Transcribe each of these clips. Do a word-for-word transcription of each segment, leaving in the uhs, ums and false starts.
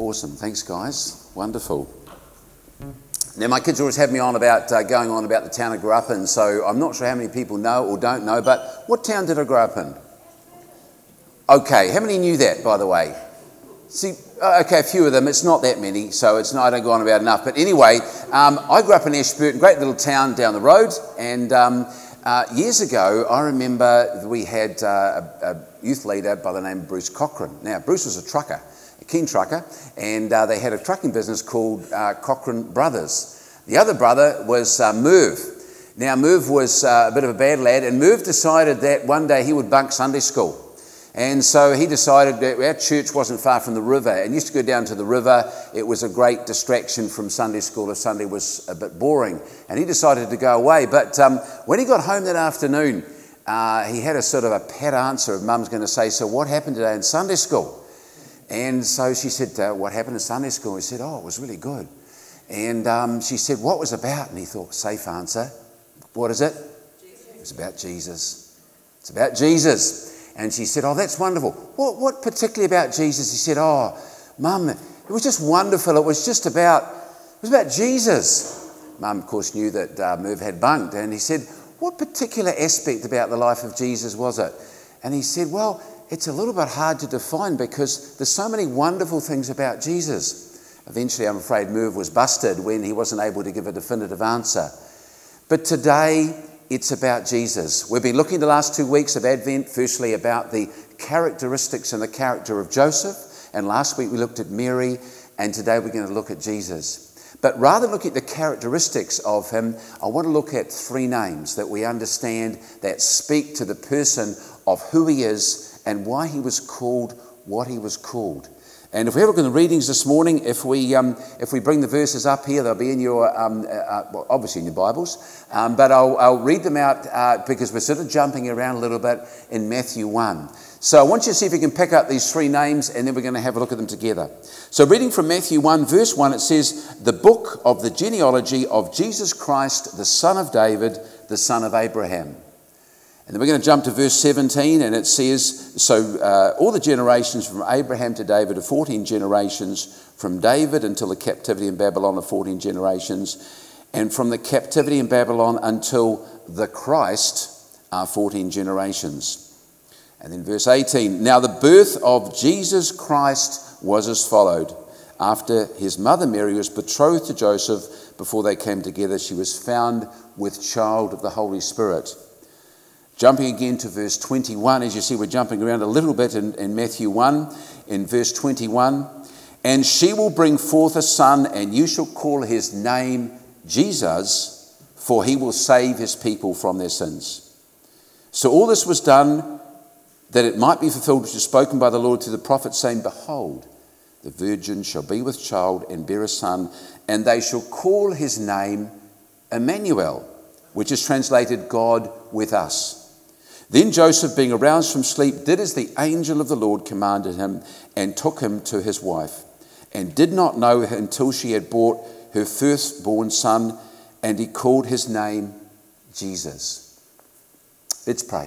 Awesome. Thanks, guys. Wonderful. Now, my kids always have me on about uh, going on about the town I grew up in, so I'm not sure how many people know or don't know, but what town did I grow up in? Okay, how many knew that, by the way? See, uh, okay, a few of them. It's not that many, so it's not, I don't go on about enough. But anyway, um, I grew up in Ashburton, great little town down the road, and um, uh, years ago, I remember we had uh, a, a youth leader by the name of Bruce Cochran. Now, Bruce was a trucker. A keen trucker, and uh, they had a trucking business called uh, Cochran Brothers. The other brother was uh, Merv. Now, Merv was uh, a bit of a bad lad, and Merv decided that one day he would bunk Sunday school. And so he decided that our church wasn't far from the river, and used to go down to the river. It was a great distraction from Sunday school if Sunday was a bit boring. And he decided to go away. But um, when he got home that afternoon, uh, he had a sort of a pat answer of Mum's going to say, "So what happened today in Sunday school?" And so she said, uh, what happened in Sunday school? He said, oh, it was really good. And um, she said, what was it about? And he thought, safe answer. What is it? Jesus. It was about Jesus. It's about Jesus. And she said, oh, that's wonderful. What, what particularly about Jesus? He said, oh, Mum, it was just wonderful. It was just about, it was about Jesus. Mum, of course, knew that uh, Merv had bunked. And he said, what particular aspect about the life of Jesus was it? And he said, well, it's a little bit hard to define because there's so many wonderful things about Jesus. Eventually, I'm afraid, Merv was busted when he wasn't able to give a definitive answer. But today, it's about Jesus. We've been looking the last two weeks of Advent, firstly about the characteristics and the character of Joseph. And last week we looked at Mary, and today we're going to look at Jesus. But rather than look at the characteristics of him, I want to look at three names that we understand that speak to the person of who he is and why he was called what he was called. And if we have a look at the readings this morning, if we um, if we bring the verses up here, they'll be in your, um, uh, well, obviously in your Bibles, um, but I'll, I'll read them out uh, because we're sort of jumping around a little bit in Matthew one. So I want you to see if you can pick up these three names, and then we're going to have a look at them together. So reading from Matthew one, verse one, it says, the book of the genealogy of Jesus Christ, the son of David, the son of Abraham. And then we're going to jump to verse seventeen, and it says, so uh, all the generations from Abraham to David are fourteen generations, from David until the captivity in Babylon are fourteen generations, and from the captivity in Babylon until the Christ are fourteen generations. And then verse eighteen, now the birth of Jesus Christ was as followed. After his mother Mary was betrothed to Joseph, before they came together, she was found with child of the Holy Spirit. Jumping again to verse twenty-one, as you see, we're jumping around a little bit in, in Matthew one. In verse twenty-one, and she will bring forth a son, and you shall call his name Jesus, for he will save his people from their sins. So all this was done that it might be fulfilled, which is spoken by the Lord to the prophet, saying, behold, the virgin shall be with child and bear a son, and they shall call his name Emmanuel, which is translated God with us. Then Joseph, being aroused from sleep, did as the angel of the Lord commanded him, and took him to his wife, and did not know her until she had brought her firstborn son, and he called his name Jesus. Let's pray.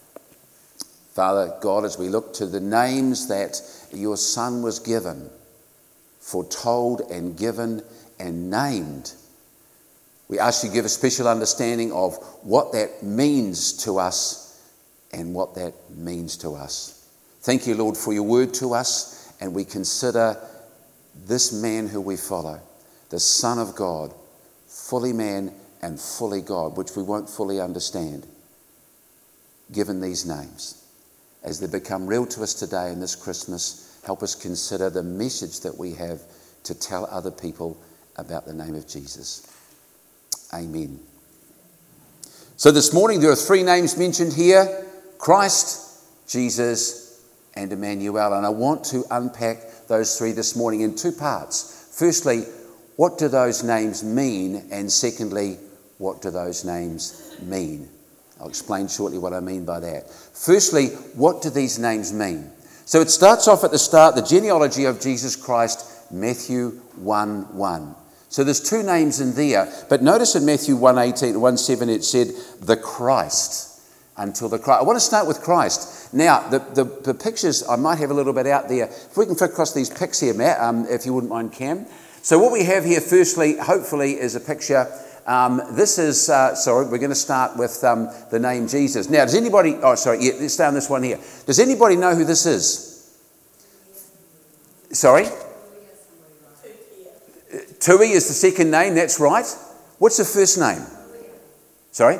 Father God, as we look to the names that your son was given, foretold and given and named, we ask you to give a special understanding of what that means to us and what that means to us. Thank you, Lord, for your word to us, and we consider this man who we follow, the Son of God, fully man and fully God, which we won't fully understand, given these names. As they become real to us today in this Christmas, help us consider the message that we have to tell other people about the name of Jesus. Amen. So this morning there are three names mentioned here: Christ, Jesus, and Emmanuel. And I want to unpack those three this morning in two parts. Firstly, what do those names mean? And secondly, what do those names mean? I'll explain shortly what I mean by that. Firstly, what do these names mean? So it starts off at the start, the genealogy of Jesus Christ, Matthew one one. So there's two names in there, but notice in Matthew one eighteen, one seven it said, the Christ. until the Christ. I want to start with Christ. Now, the, the, the pictures, I might have a little bit out there. If we can flick across these pics here, Matt, um, if you wouldn't mind, Cam. So what we have here, firstly, hopefully, is a picture. Um, this is, uh, sorry, we're going to start with um, the name Jesus. Now, does anybody, oh, sorry, yeah, let's start on this one here. Does anybody know who this is? Sorry? Tui is the second name, that's right. What's the first name? Sorry?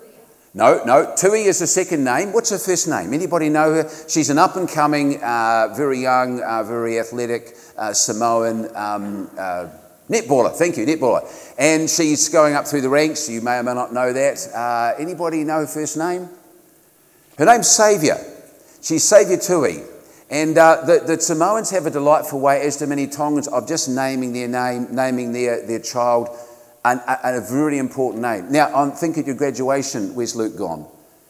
No, no, Tui is the second name. What's her first name? Anybody know her? She's an up-and-coming, uh, very young, uh, very athletic uh, Samoan um, uh, netballer. Thank you, netballer. And she's going up through the ranks. You may or may not know that. Uh, anybody know her first name? Her name's Saviour. She's Saviour Tui. And uh, the, the Samoans have a delightful way, as do many Tongans, of just naming their name, naming their, their child And a, a very important name. Now, I'm thinking at your graduation, where's Luke gone?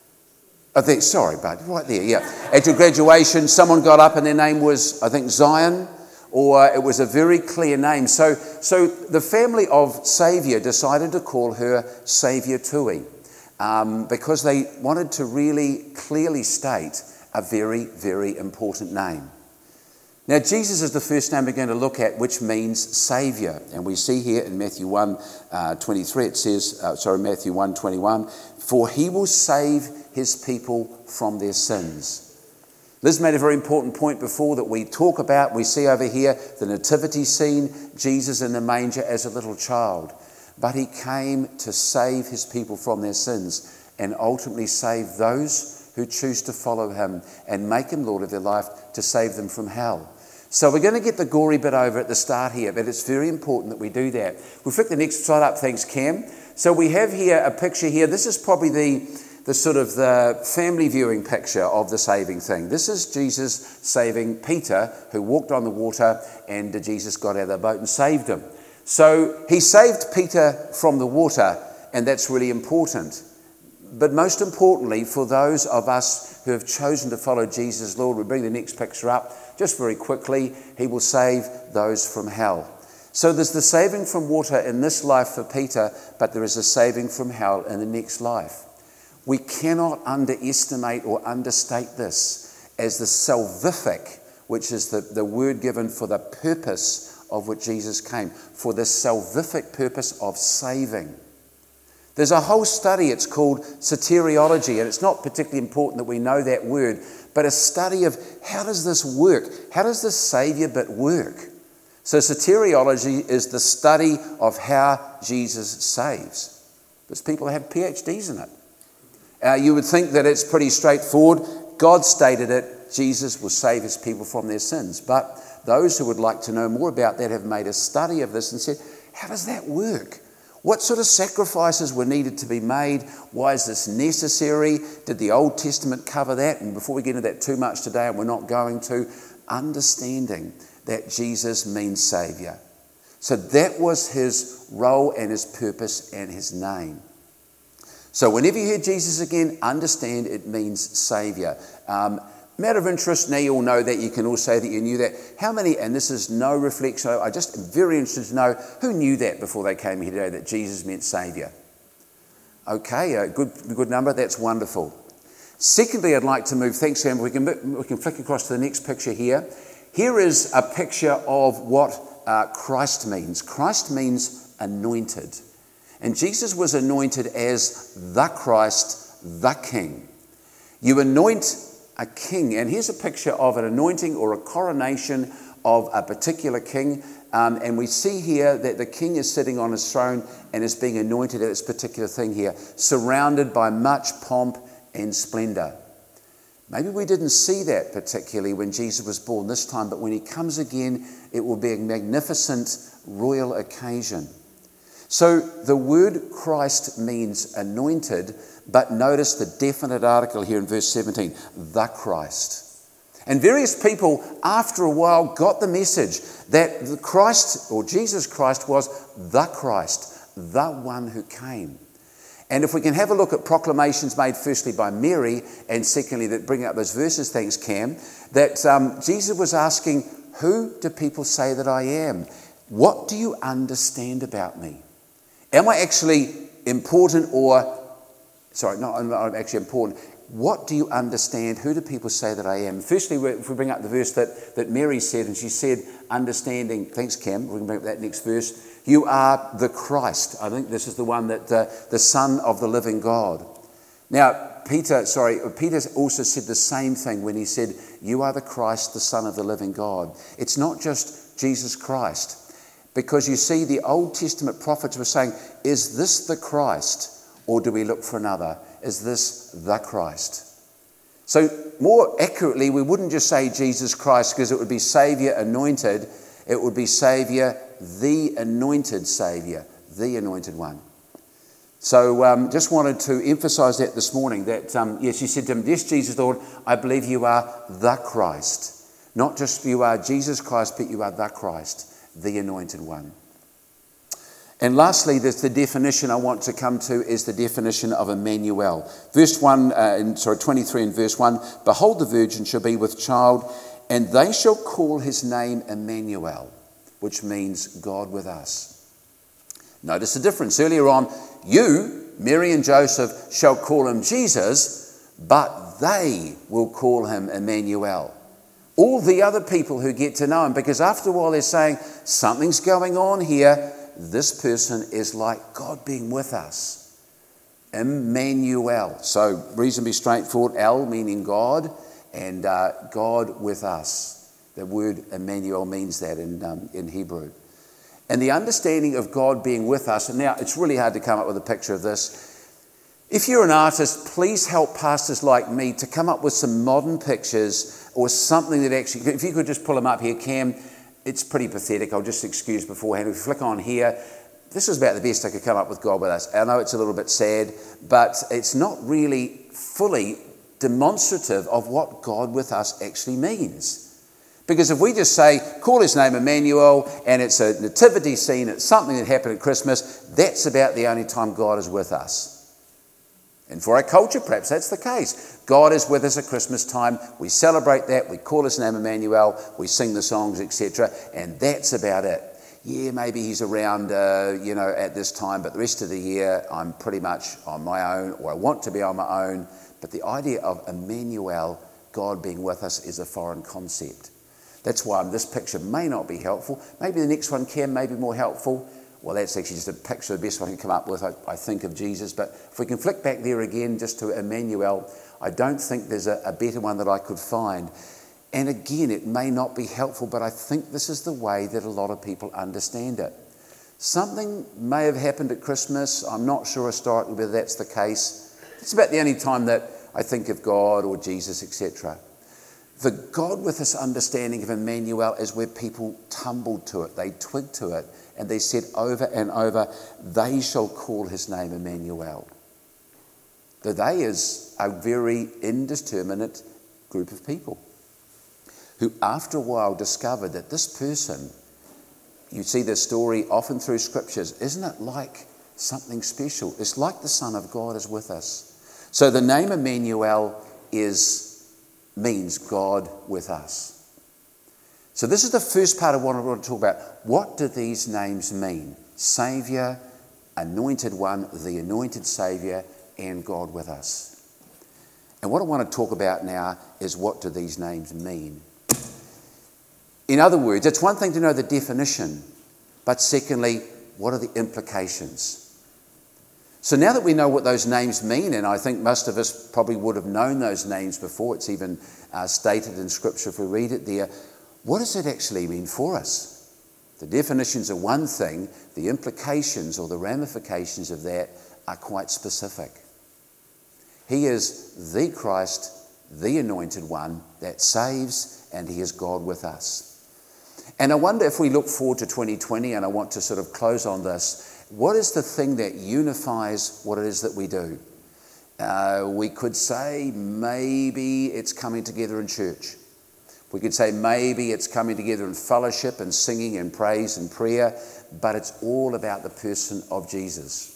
I think, sorry, bud, right there, yeah. At your graduation, someone got up and their name was, I think, Zion, or it was a very clear name. So, so the family of Saviour decided to call her Saviour Tui um, because they wanted to really clearly state a very, very important name. Now, Jesus is the first name we're going to look at, which means Saviour. And we see here in Matthew one twenty-three, it says, uh, sorry, Matthew one twenty-one, for he will save his people from their sins. Liz made a very important point before that we talk about. We see over here the nativity scene, Jesus in the manger as a little child. But he came to save his people from their sins and ultimately save those who choose to follow him and make him Lord of their life, to save them from hell. So we're going to get the gory bit over at the start here, but it's very important that we do that. We'll flick the next slide up, thanks Cam. So we have here a picture here. This is probably the, the sort of the family viewing picture of the saving thing. This is Jesus saving Peter, who walked on the water, and Jesus got out of the boat and saved him. So he saved Peter from the water, and that's really important. But most importantly, for those of us who have chosen to follow Jesus, Lord, we bring the next picture up just very quickly. He will save those from hell. So there's the saving from water in this life for Peter, but there is a saving from hell in the next life. We cannot underestimate or understate this as the salvific, which is the, the word given for the purpose of which Jesus came, for the salvific purpose of saving. There's a whole study, it's called soteriology, and it's not particularly important that we know that word, but a study of how does this work? How does this Saviour bit work? So soteriology is the study of how Jesus saves. There's people who have P H Ds in it. Uh, you would think that it's pretty straightforward. God stated it, Jesus will save his people from their sins. But those who would like to know more about that have made a study of this and said, how does that work? What sort of sacrifices were needed to be made? Why is this necessary? Did the Old Testament cover that? And before we get into that too much today, and we're not going to, understanding that Jesus means Saviour. So that was his role and his purpose and his name. So whenever you hear Jesus again, understand it means Saviour. Um, matter of interest, now you all know that, you can all say that you knew that. How many, and this is no reflection, I just am very interested to know, who knew that before they came here today, that Jesus meant Saviour? Okay, a good, good number, that's wonderful. Secondly, I'd like to move, thanks Sam, we can, we can flick across to the next picture here. Here is a picture of what uh, Christ means. Christ means anointed. And Jesus was anointed as the Christ, the King. You anoint a king, and here's a picture of an anointing or a coronation of a particular king, um, and we see here that the king is sitting on his throne and is being anointed at this particular thing here, surrounded by much pomp and splendour. Maybe we didn't see that particularly when Jesus was born this time, but when he comes again, it will be a magnificent royal occasion. So the word Christ means anointed, but notice the definite article here in verse seventeen, the Christ. And various people, after a while, got the message that the Christ, or Jesus Christ, was the Christ, the one who came. And if we can have a look at proclamations made firstly by Mary, and secondly, that bring up those verses, thanks Cam, that um, Jesus was asking, who do people say that I am? What do you understand about me? Am I actually important, or sorry, not, not actually important. What do you understand? Who do people say that I am? Firstly, if we bring up the verse that, that Mary said, and she said, understanding, thanks Cam, we can bring up that next verse, you are the Christ. I think this is the one that, uh, the Son of the living God. Now, Peter, sorry, Peter also said the same thing when he said, you are the Christ, the Son of the living God. It's not just Jesus Christ, because you see the Old Testament prophets were saying, is this the Christ, or do we look for another? Is this the Christ? So more accurately, we wouldn't just say Jesus Christ, because it would be Saviour anointed. It would be Saviour, the anointed Saviour, the anointed one. So um, just wanted to emphasise that this morning, that um, yes, she said to him, yes, Jesus, Lord, I believe you are the Christ. Not just you are Jesus Christ, but you are the Christ, the anointed one. And lastly, the definition I want to come to is the definition of Emmanuel. Verse one, uh, in, sorry, twenty-three in verse one, behold, the virgin shall be with child, and they shall call his name Emmanuel, which means God with us. Notice the difference. Earlier on, you, Mary and Joseph, shall call him Jesus, but they will call him Emmanuel. All the other people who get to know him, because after a while they're saying, something's going on here. This person is like God being with us. Emmanuel. So reasonably straightforward. El meaning God, and uh, God with us. The word Emmanuel means that in, um, in Hebrew. And the understanding of God being with us, and now it's really hard to come up with a picture of this. If you're an artist, please help pastors like me to come up with some modern pictures or something that actually, if you could just pull them up here, Cam, it's pretty pathetic. I'll just excuse beforehand. If you flick on here, this is about the best I could come up with God with us. I know it's a little bit sad, but it's not really fully demonstrative of what God with us actually means. Because if we just say, call his name Emmanuel, and it's a nativity scene, it's something that happened at Christmas, that's about the only time God is with us. And for our culture, perhaps that's the case. God is with us at Christmas time. We celebrate that. We call his name Emmanuel. We sing the songs, et cetera. And that's about it. Yeah, maybe he's around, uh, you know, at this time, but the rest of the year, I'm pretty much on my own, or I want to be on my own. But the idea of Emmanuel, God being with us, is a foreign concept. That's why this picture may not be helpful. Maybe the next one can, may be more helpful. Well, that's actually just a picture, the best one I can come up with, I, I think, of Jesus. But if we can flick back there again just to Emmanuel, I don't think there's a, a better one that I could find. And again, it may not be helpful, but I think this is the way that a lot of people understand it. Something may have happened at Christmas. I'm not sure historically whether that's the case. It's about the only time that I think of God or Jesus, et cetera. The God with us understanding of Emmanuel is where people tumbled to it, they twigged to it, and they said over and over, they shall call his name Emmanuel. The they is a very indeterminate group of people who after a while discovered that this person, you see this story often through scriptures, isn't it like something special? It's like the Son of God is with us. So the name Emmanuel is means God with us. So this is the first part of what I want to talk about. What do these names mean? Saviour, Anointed One, the Anointed Saviour, and God with us. And what I want to talk about now is, what do these names mean? In other words, it's one thing to know the definition, but secondly, what are the implications? So now that we know what those names mean, and I think most of us probably would have known those names before, it's even uh, stated in Scripture if we read it there, what does it actually mean for us? The definitions are one thing, the implications or the ramifications of that are quite specific. He is the Christ, the Anointed One that saves, and he is God with us. And I wonder if we look forward to twenty twenty, and I want to sort of close on this, what is the thing that unifies what it is that we do? Uh, we could say maybe it's coming together in church. We could say maybe it's coming together in fellowship and singing and praise and prayer, but it's all about the person of Jesus.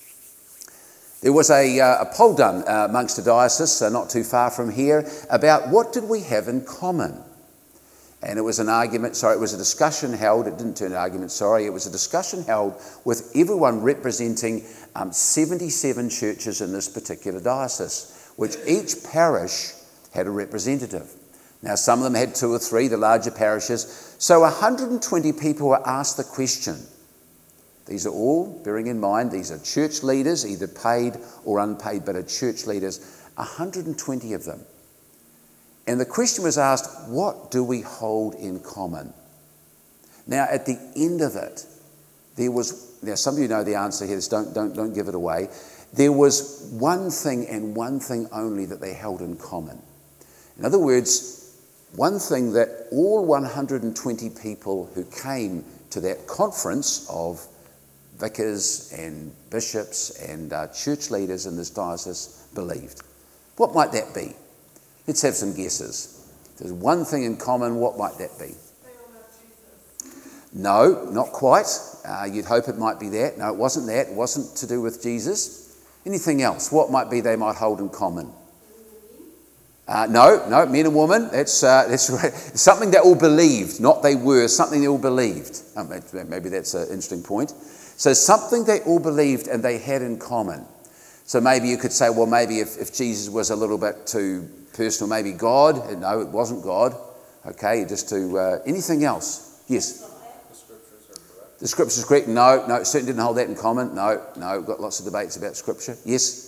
There was a, uh, a poll done uh, amongst the diocese, uh, not too far from here, about what did we have in common. And it was an argument, sorry, it was a discussion held, it didn't turn an argument, sorry, it was a discussion held with everyone representing um, seventy-seven churches in this particular diocese, which each parish had a representative. Now, some of them had two or three, the larger parishes. So one hundred twenty people were asked the question. These are all, bearing in mind, these are church leaders, either paid or unpaid, but are church leaders, one hundred twenty of them. And the question was asked, what do we hold in common? Now, at the end of it, there was, now some of you know the answer here, so don't, don't, don't give it away. There was one thing and one thing only that they held in common. In other words, one thing that all one hundred twenty people who came to that conference of vicars and bishops and uh, church leaders in this diocese believed. What might that be? Let's have some guesses. If there's one thing in common, what might that be? They all love Jesus. No, not quite. Uh, you'd hope it might be that. No, it wasn't that. It wasn't to do with Jesus. Anything else? What might be they might hold in common? Uh, no, no, men and women. That's uh, that's right. Something they all believed, not they were. Something they all believed. Oh, maybe that's an interesting point. So something they all believed and they had in common. So maybe you could say, well, maybe if, if Jesus was a little bit too personal, maybe God. No, it wasn't God. Okay, just to uh, anything else. Yes. The scriptures are correct. The scriptures are correct. No, no, certainly didn't hold that in common. No, no, we've got lots of debates about scripture. Yes.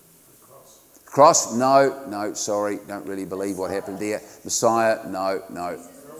Cross, no, no, sorry, don't really believe what happened there. Messiah, no, no.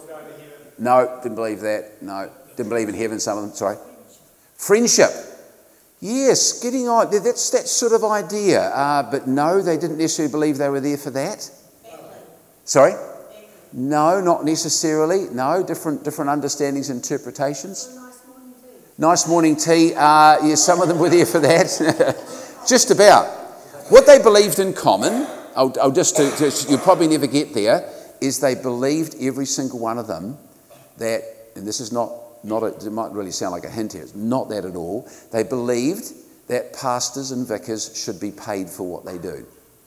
No, didn't believe that, no. Didn't believe in heaven, some of them, sorry. Friendship, yes, getting on, that's that sort of idea. Uh, but no, they didn't necessarily believe they were there for that. Sorry? No, not necessarily. No, different different understandings, interpretations. Nice morning tea, uh, yes, some of them were there for that. Just about. What they believed in common, I'll, I'll just, to, to, you'll probably never get there, is they believed, every single one of them, that, and this is not, not a, it might really sound like a hint here, it's not that at all, they believed that pastors and vicars should be paid for what they do.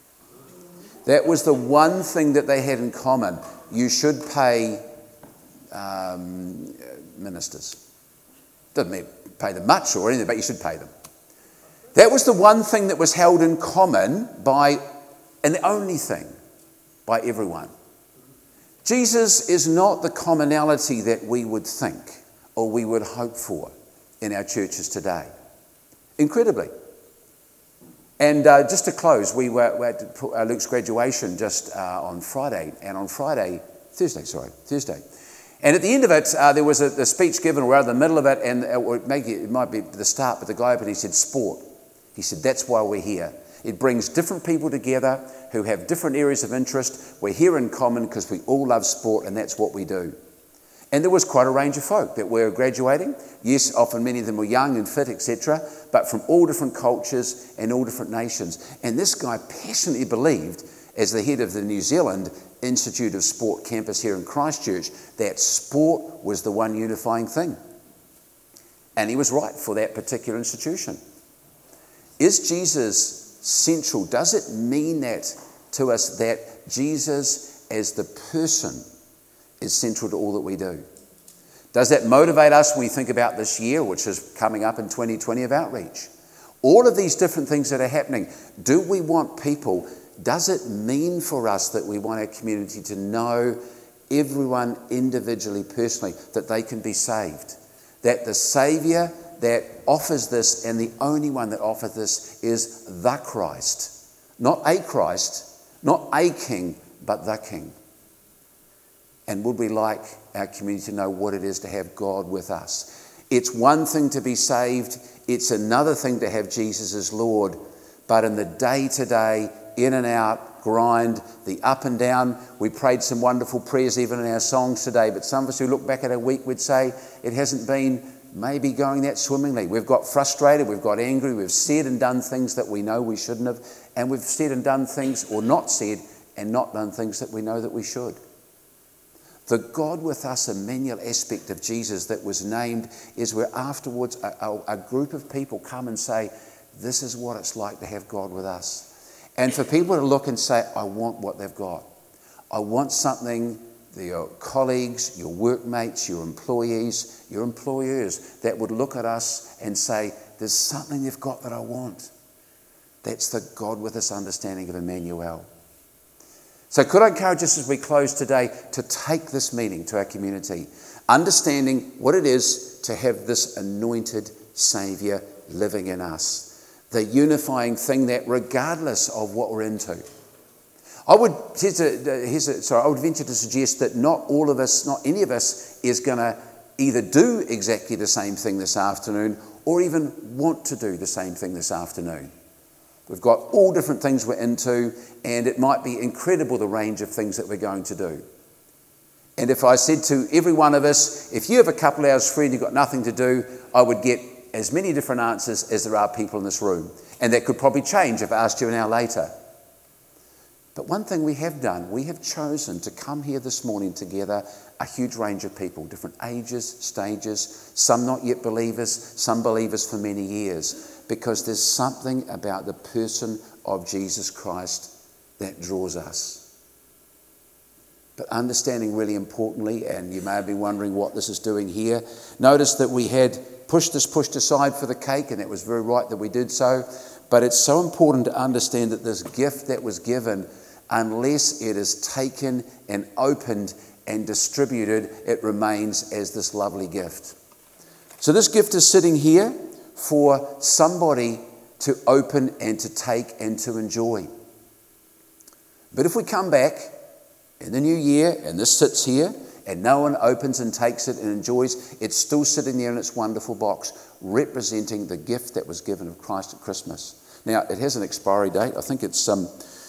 That was the one thing that they had in common. You should pay um, ministers. Doesn't mean pay them much or anything, but you should pay them. That was the one thing that was held in common by, and the only thing, by everyone. Jesus is not the commonality that we would think or we would hope for in our churches today. Incredibly. And uh, just to close, we were, we had to put, uh, Luke's graduation just uh, on Friday, and on Friday, Thursday, sorry, Thursday. And at the end of it, uh, there was a, a speech given, or rather the middle of it, and it, make it, it might be the start, but the guy opened, he said, sport. He said, that's why we're here. It brings different people together who have different areas of interest. We're here in common because we all love sport, and that's what we do. And there was quite a range of folk that were graduating. Yes, often many of them were young and fit, et cetera, but from all different cultures and all different nations. And this guy passionately believed, as the head of the New Zealand Institute of Sport campus here in Christchurch, that sport was the one unifying thing. And he was right for that particular institution. Is Jesus central? Does it mean that to us that Jesus as the person is central to all that we do? Does that motivate us when we think about this year, which is coming up in twenty twenty, of outreach? All of these different things that are happening. Do we want people, does it mean for us that we want our community to know everyone individually, personally, that they can be saved? That the Saviour that offers this, and the only one that offers this, is the Christ. Not a Christ, not a king, but the King. And would we like our community to know what it is to have God with us? It's one thing to be saved, it's another thing to have Jesus as Lord, but in the day-to-day, in and out, grind, the up and down, we prayed some wonderful prayers even in our songs today, but some of us who look back at our week would say it hasn't been maybe going that swimmingly. We've got frustrated, we've got angry, we've said and done things that we know we shouldn't have, and we've said and done things, or not said and not done things that we know that we should. The God with us, Emmanuel aspect of Jesus that was named is where afterwards a, a, a group of people come and say, this is what it's like to have God with us. And for people to look and say, I want what they've got. I want something your colleagues, your workmates, your employees, your employers that would look at us and say, there's something they've got that I want. That's the God with us understanding of Emmanuel. So could I encourage us as we close today to take this meaning to our community, understanding what it is to have this anointed Saviour living in us, the unifying thing that regardless of what we're into. I would, here's a, here's a, sorry, I would venture to suggest that not all of us, not any of us is going to either do exactly the same thing this afternoon or even want to do the same thing this afternoon. We've got all different things we're into, and it might be incredible the range of things that we're going to do. And if I said to every one of us, if you have a couple hours free and you've got nothing to do, I would get as many different answers as there are people in this room. And that could probably change if I asked you an hour later. But one thing we have done, we have chosen to come here this morning together, a huge range of people, different ages, stages, some not yet believers, some believers for many years, because there's something about the person of Jesus Christ that draws us. But understanding really importantly, and you may have been wondering what this is doing here, notice that we had pushed this pushed aside for the cake, and it was very right that we did so, but it's so important to understand that this gift that was given, unless it is taken and opened and distributed, it remains as this lovely gift. So this gift is sitting here for somebody to open and to take and to enjoy. But if we come back in the new year and this sits here and no one opens and takes it and enjoys, it's still sitting there in its wonderful box, representing the gift that was given of Christ at Christmas. Now, it has an expiry date. I think it's um,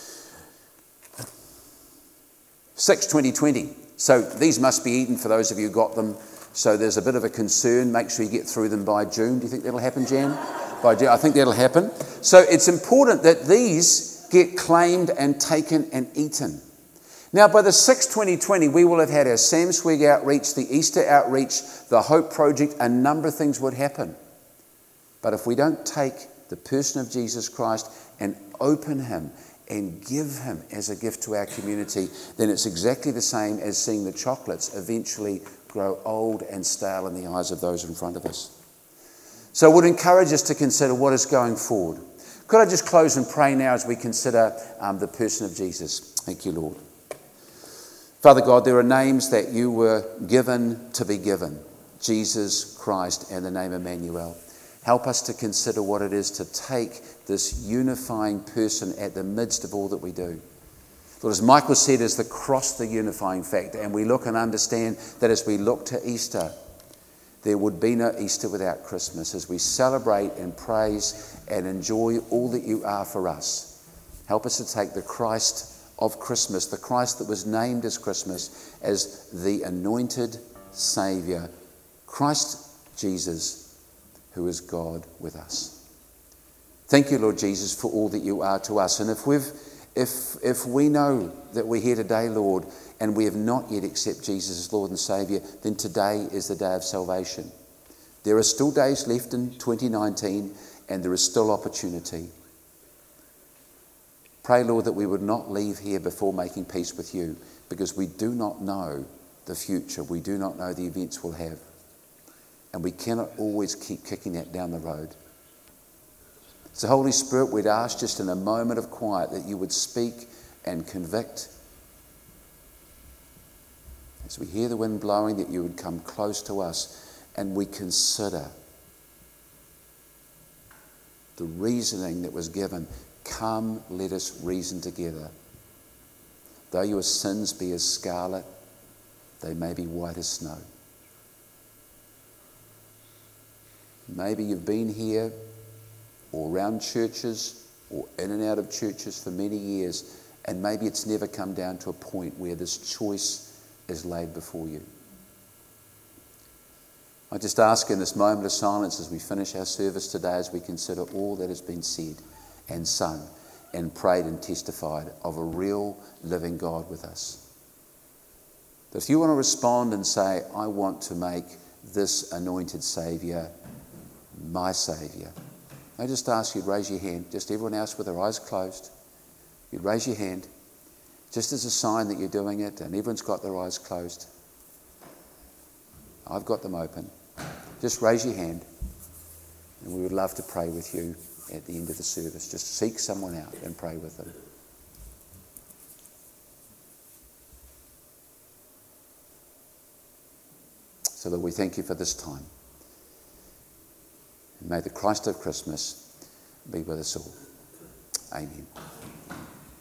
six twenty twenty. So these must be eaten for those of you who got them. So there's a bit of a concern. Make sure you get through them by June. Do you think that'll happen, Jan? By June, I think that'll happen. So it's important that these get claimed and taken and eaten. Now, by the sixth twenty twenty, we will have had our Sam Swig outreach, the Easter outreach, the Hope Project. A number of things would happen. But if we don't take the person of Jesus Christ and open him and give him as a gift to our community, then it's exactly the same as seeing the chocolates eventually grow old and stale in the eyes of those in front of us. So I would encourage us to consider what is going forward. Could I just close and pray now as we consider um, the person of Jesus? Thank you, Lord. Father God, there are names that you were given to be given. Jesus Christ and the name Emmanuel. Help us to consider what it is to take this unifying person at the midst of all that we do. Lord, as Michael said, is the cross the unifying factor, and we look and understand that as we look to Easter, there would be no Easter without Christmas. As we celebrate and praise and enjoy all that you are for us, help us to take the Christ of Christmas, the Christ that was named as Christmas, as the anointed Saviour, Christ Jesus, who is God with us. Thank you, Lord Jesus, for all that you are to us. And if we've If if we know that we're here today, Lord, and we have not yet accepted Jesus as Lord and Saviour, then today is the day of salvation. There are still days left in twenty nineteen, and there is still opportunity. Pray, Lord, that we would not leave here before making peace with you, because we do not know the future. We do not know the events we'll have. And we cannot always keep kicking that down the road. So Holy Spirit, we'd ask just in a moment of quiet that you would speak and convict. As we hear the wind blowing, that you would come close to us and we consider the reasoning that was given. Come, let us reason together. Though your sins be as scarlet, they may be white as snow. Maybe you've been here or around churches or in and out of churches for many years, and maybe it's never come down to a point where this choice is laid before you. I just ask in this moment of silence as we finish our service today, as we consider all that has been said and sung and prayed and testified of a real living God with us. That if you want to respond and say, I want to make this anointed Saviour my Saviour, I just ask you to raise your hand. Just everyone else with their eyes closed. You'd raise your hand just as a sign that you're doing it, and everyone's got their eyes closed. I've got them open. Just raise your hand. And we would love to pray with you at the end of the service. Just seek someone out and pray with them. So Lord, we thank you for this time. And may the Christ of Christmas be with us all. Amen.